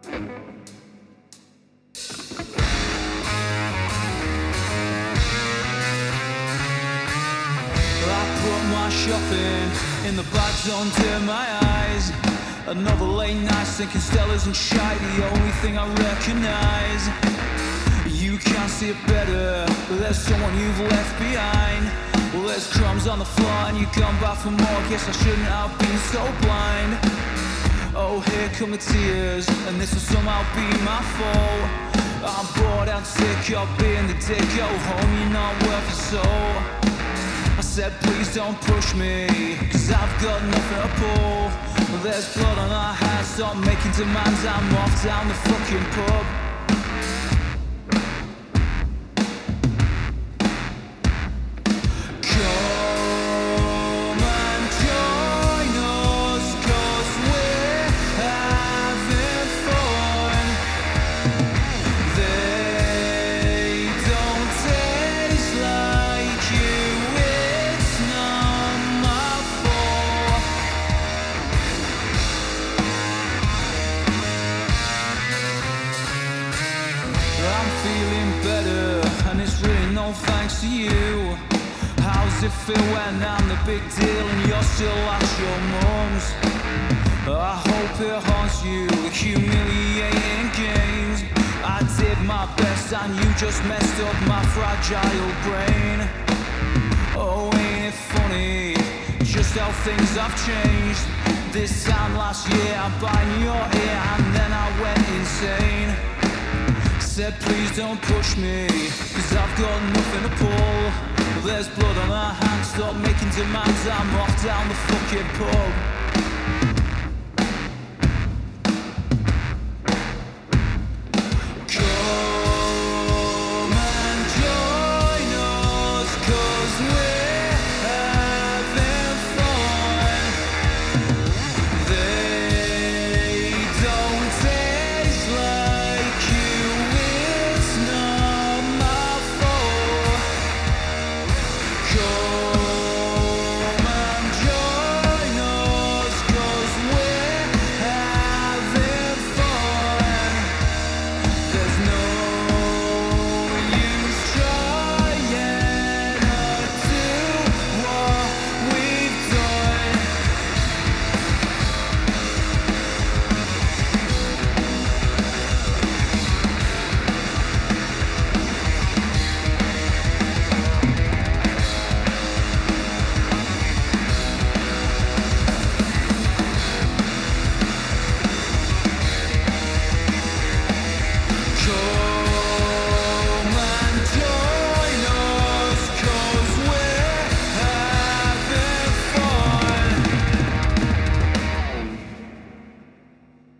I put my shopping in the bags under my eyes. Another late night thinking Stella's and shite, the only thing I recognise. You can't see it better, but there's someone you've left behind. Well, there's crumbs on the floor and you come back for more. Guess I shouldn't have been so blind. Oh, here come the tears, and this will somehow be my fault. I'm bored and sick of being the dick. Go home, you're not worth your soul. I said please don't push me, cause I've got nothing to pull. Well, there's blood on our hands, stop making demands. I'm off down the fucking pub. I'm feeling better, and it's really no thanks to you. How's it feel when I'm the big deal and you're still at your mum's? I hope it haunts you, humiliating games. I did my best and you just messed up my fragile brain. Oh, ain't it funny, just how things have changed. This time last year I bit your ear and then I went insane. Said please don't push me, cause I've got nothing to pull. There's blood on our hands, stop making demands. I'm off down the fucking pub.